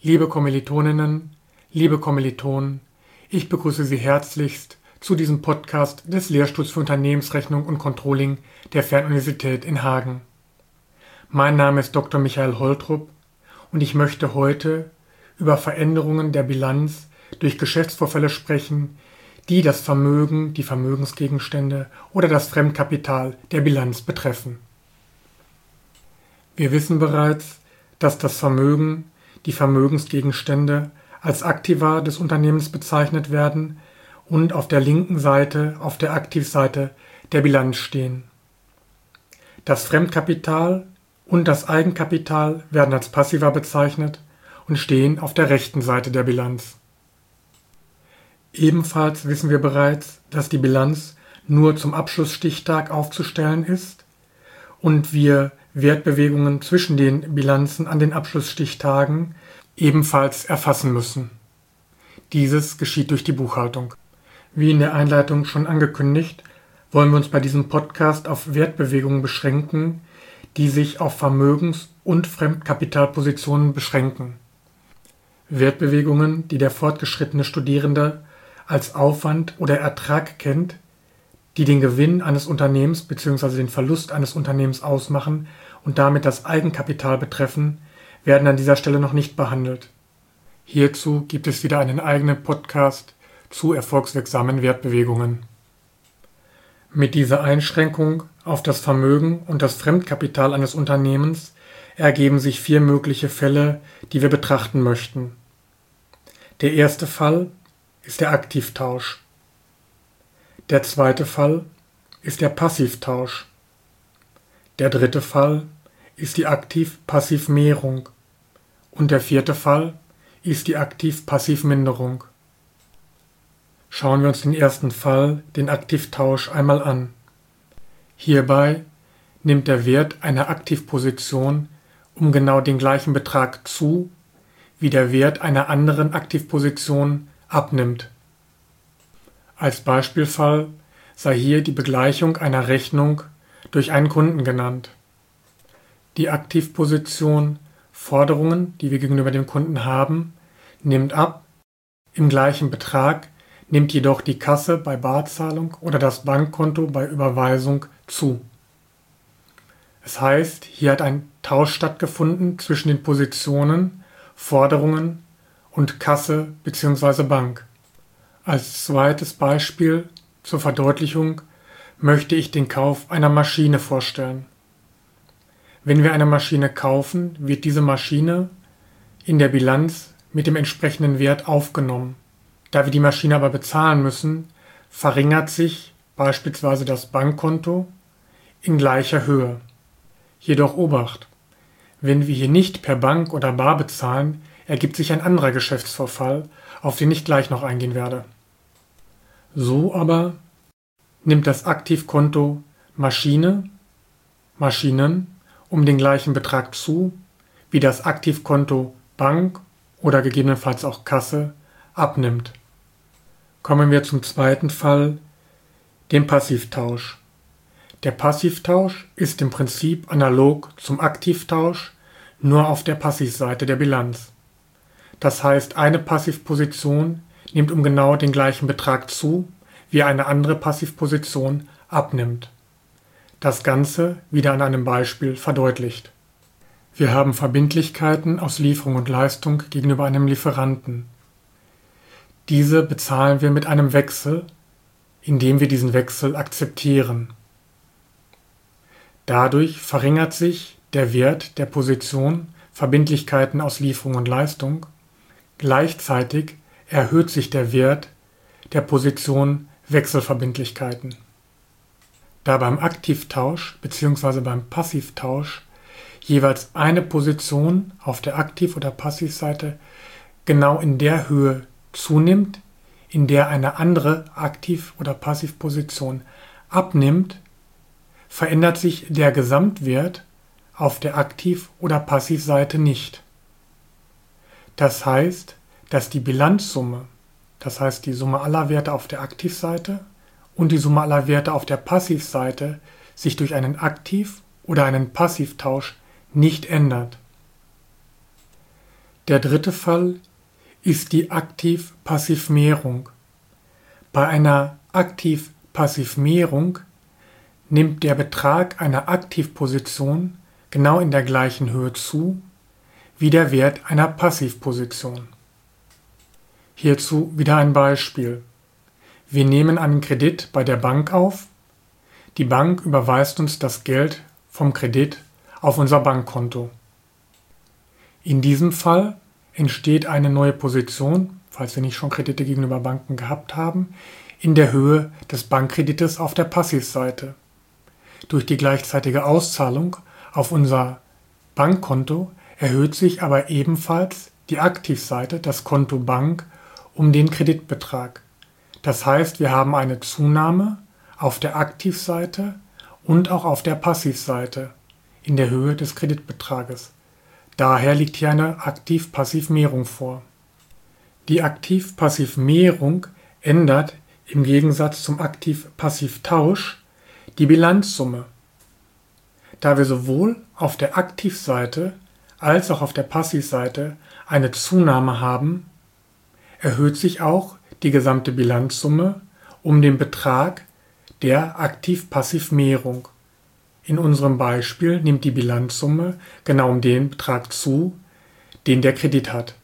Liebe Kommilitoninnen, liebe Kommilitonen, ich begrüße Sie herzlichst zu diesem Podcast des Lehrstuhls für Unternehmensrechnung und Controlling der Fernuniversität in Hagen. Mein Name ist Dr. Michael Holtrup und ich möchte heute über Veränderungen der Bilanz durch Geschäftsvorfälle sprechen, die das Vermögen, die Vermögensgegenstände oder das Fremdkapital der Bilanz betreffen. Wir wissen bereits, dass das Vermögen, die Vermögensgegenstände als Aktiva des Unternehmens bezeichnet werden und auf der linken Seite, auf der Aktivseite der Bilanz stehen. Das Fremdkapital und das Eigenkapital werden als Passiva bezeichnet und stehen auf der rechten Seite der Bilanz. Ebenfalls wissen wir bereits, dass die Bilanz nur zum Abschlussstichtag aufzustellen ist und wir Wertbewegungen zwischen den Bilanzen an den Abschlussstichtagen ebenfalls erfassen müssen. Dieses geschieht durch die Buchhaltung. Wie in der Einleitung schon angekündigt, wollen wir uns bei diesem Podcast auf Wertbewegungen beschränken, die sich auf Vermögens- und Fremdkapitalpositionen beschränken. Wertbewegungen, die der fortgeschrittene Studierende als Aufwand oder Ertrag kennt, die den Gewinn eines Unternehmens bzw. den Verlust eines Unternehmens ausmachen und damit das Eigenkapital betreffen, werden an dieser Stelle noch nicht behandelt. Hierzu gibt es wieder einen eigenen Podcast zu erfolgswirksamen Wertbewegungen. Mit dieser Einschränkung auf das Vermögen und das Fremdkapital eines Unternehmens ergeben sich 4 mögliche Fälle, die wir betrachten möchten. Der erste Fall ist der Aktivtausch. Der zweite Fall ist der Passivtausch. Der dritte Fall ist die Aktiv-Passiv-Mehrung. Und der vierte Fall ist die Aktiv-Passiv-Minderung. Schauen wir uns den ersten Fall, den Aktivtausch, einmal an. Hierbei nimmt der Wert einer Aktivposition um genau den gleichen Betrag zu, wie der Wert einer anderen Aktivposition abnimmt. Als Beispielfall sei hier die Begleichung einer Rechnung durch einen Kunden genannt. Die Aktivposition Forderungen, die wir gegenüber dem Kunden haben, nimmt ab. Im gleichen Betrag nimmt jedoch die Kasse bei Barzahlung oder das Bankkonto bei Überweisung zu. Es heißt, hier hat ein Tausch stattgefunden zwischen den Positionen Forderungen und Kasse bzw. Bank. Als zweites Beispiel zur Verdeutlichung möchte ich den Kauf einer Maschine vorstellen. Wenn wir eine Maschine kaufen, wird diese Maschine in der Bilanz mit dem entsprechenden Wert aufgenommen. Da wir die Maschine aber bezahlen müssen, verringert sich beispielsweise das Bankkonto in gleicher Höhe. Jedoch Obacht: Wenn wir hier nicht per Bank oder bar bezahlen, ergibt sich ein anderer Geschäftsvorfall, auf den ich gleich noch eingehen werde. So aber nimmt das Aktivkonto Maschinen um den gleichen Betrag zu, wie das Aktivkonto Bank oder gegebenenfalls auch Kasse abnimmt. Kommen wir zum zweiten Fall, dem Passivtausch. Der Passivtausch ist im Prinzip analog zum Aktivtausch, nur auf der Passivseite der Bilanz. Das heißt, eine Passivposition nimmt um genau den gleichen Betrag zu, wie eine andere Passivposition abnimmt. Das Ganze wieder an einem Beispiel verdeutlicht. Wir haben Verbindlichkeiten aus Lieferung und Leistung gegenüber einem Lieferanten. Diese bezahlen wir mit einem Wechsel, indem wir diesen Wechsel akzeptieren. Dadurch verringert sich der Wert der Position Verbindlichkeiten aus Lieferung und Leistung. Gleichzeitig erhöht sich der Wert der Position Wechselverbindlichkeiten. Da beim Aktivtausch bzw. beim Passivtausch jeweils eine Position auf der Aktiv- oder Passivseite genau in der Höhe zunimmt, in der eine andere Aktiv- oder Passivposition abnimmt, verändert sich der Gesamtwert auf der Aktiv- oder Passivseite nicht. Das heißt, dass die Bilanzsumme, das heißt die Summe aller Werte auf der Aktivseite und die Summe aller Werte auf der Passivseite sich durch einen Aktiv- oder einen Passivtausch nicht ändert. Der dritte Fall ist die Aktiv-Passiv-Mehrung. Bei einer Aktiv-Passiv-Mehrung nimmt der Betrag einer Aktivposition genau in der gleichen Höhe zu wie der Wert einer Passivposition. Hierzu wieder ein Beispiel. Wir nehmen einen Kredit bei der Bank auf. Die Bank überweist uns das Geld vom Kredit auf unser Bankkonto. In diesem Fall entsteht eine neue Position, falls wir nicht schon Kredite gegenüber Banken gehabt haben, in der Höhe des Bankkredites auf der Passivseite. Durch die gleichzeitige Auszahlung auf unser Bankkonto erhöht sich aber ebenfalls die Aktivseite, das Konto Bank, um den Kreditbetrag. Das heißt, wir haben eine Zunahme auf der Aktivseite und auch auf der Passivseite in der Höhe des Kreditbetrages. Daher liegt hier eine Aktiv-Passiv-Mehrung vor. Die Aktiv-Passiv-Mehrung ändert im Gegensatz zum Aktiv-Passiv-Tausch die Bilanzsumme. Da wir sowohl auf der Aktivseite als auch auf der Passivseite eine Zunahme haben, erhöht sich auch die gesamte Bilanzsumme um den Betrag der Aktiv-Passiv-Mehrung. In unserem Beispiel nimmt die Bilanzsumme genau um den Betrag zu, den der Kredit hat.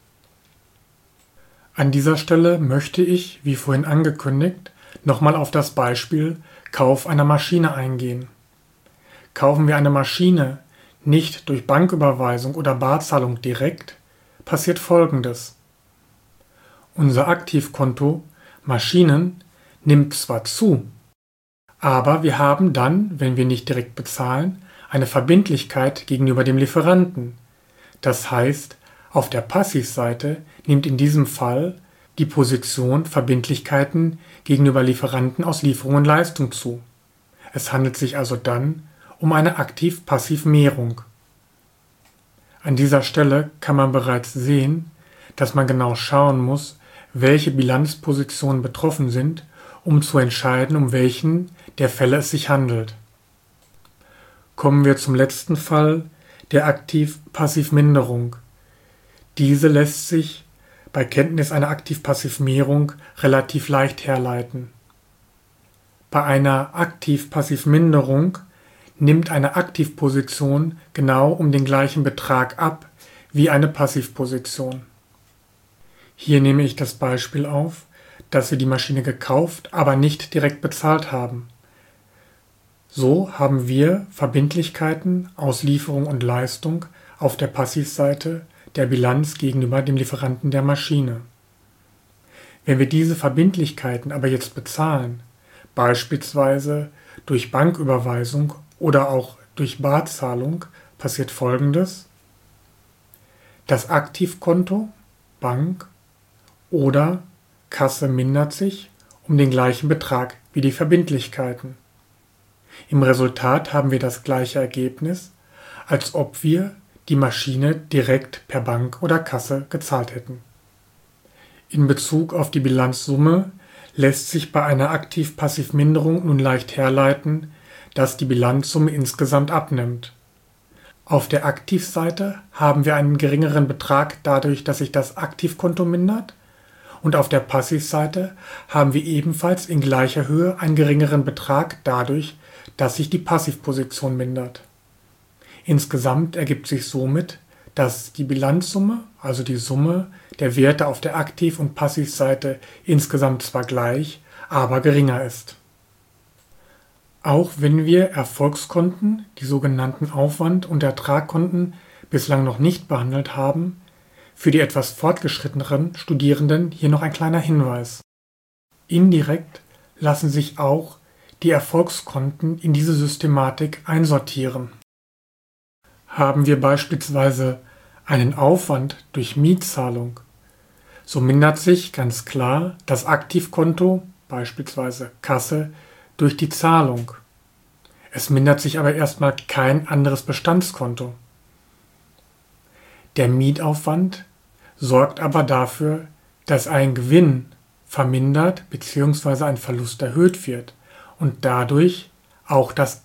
An dieser Stelle möchte ich, wie vorhin angekündigt, nochmal auf das Beispiel Kauf einer Maschine eingehen. Kaufen wir eine Maschine nicht durch Banküberweisung oder Barzahlung direkt, passiert Folgendes. Unser Aktivkonto Maschinen nimmt zwar zu, aber wir haben dann, wenn wir nicht direkt bezahlen, eine Verbindlichkeit gegenüber dem Lieferanten. Das heißt, auf der Passivseite nimmt in diesem Fall die Position Verbindlichkeiten gegenüber Lieferanten aus Lieferung und Leistung zu. Es handelt sich also dann um eine Aktiv-Passiv-Mehrung. An dieser Stelle kann man bereits sehen, dass man genau schauen muss, welche Bilanzpositionen betroffen sind, um zu entscheiden, um welchen der Fälle es sich handelt. Kommen wir zum letzten Fall, der Aktiv-Passiv-Minderung. Diese lässt sich bei Kenntnis einer Aktiv-Passiv-Mehrung relativ leicht herleiten. Bei einer Aktiv-Passiv-Minderung nimmt eine Aktivposition genau um den gleichen Betrag ab wie eine Passivposition. Hier nehme ich das Beispiel auf, dass wir die Maschine gekauft, aber nicht direkt bezahlt haben. So haben wir Verbindlichkeiten aus Lieferung und Leistung auf der Passivseite der Bilanz gegenüber dem Lieferanten der Maschine. Wenn wir diese Verbindlichkeiten aber jetzt bezahlen, beispielsweise durch Banküberweisung oder auch durch Barzahlung, passiert Folgendes. Das Aktivkonto, Bank oder Kasse mindert sich um den gleichen Betrag wie die Verbindlichkeiten. Im Resultat haben wir das gleiche Ergebnis, als ob wir die Maschine direkt per Bank oder Kasse gezahlt hätten. In Bezug auf die Bilanzsumme lässt sich bei einer Aktiv-Passiv-Minderung nun leicht herleiten, dass die Bilanzsumme insgesamt abnimmt. Auf der Aktivseite haben wir einen geringeren Betrag dadurch, dass sich das Aktivkonto mindert, und auf der Passivseite haben wir ebenfalls in gleicher Höhe einen geringeren Betrag dadurch, dass sich die Passivposition mindert. Insgesamt ergibt sich somit, dass die Bilanzsumme, also die Summe der Werte auf der Aktiv- und Passivseite insgesamt zwar gleich, aber geringer ist. Auch wenn wir Erfolgskonten, die sogenannten Aufwand- und Ertragkonten, bislang noch nicht behandelt haben, für die etwas fortgeschritteneren Studierenden hier noch ein kleiner Hinweis. Indirekt lassen sich auch die Erfolgskonten in diese Systematik einsortieren. Haben wir beispielsweise einen Aufwand durch Mietzahlung, so mindert sich ganz klar das Aktivkonto, beispielsweise Kasse, durch die Zahlung. Es mindert sich aber erstmal kein anderes Bestandskonto. Der Mietaufwand sorgt aber dafür, dass ein Gewinn vermindert bzw. ein Verlust erhöht wird und dadurch auch das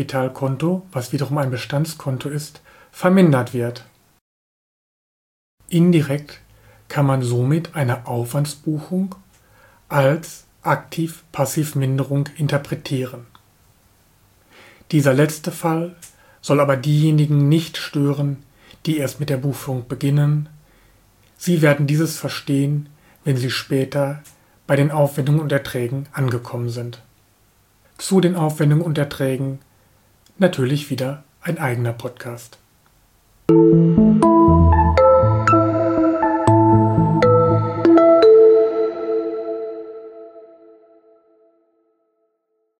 Eigenkapitalkonto, was wiederum ein Bestandskonto ist, vermindert wird. Indirekt kann man somit eine Aufwandsbuchung als Aktiv-Passiv-Minderung interpretieren. Dieser letzte Fall soll aber diejenigen nicht stören, die erst mit der Buchführung beginnen. Sie werden dieses verstehen, wenn sie später bei den Aufwendungen und Erträgen angekommen sind. Zu den Aufwendungen und Erträgen natürlich wieder ein eigener Podcast.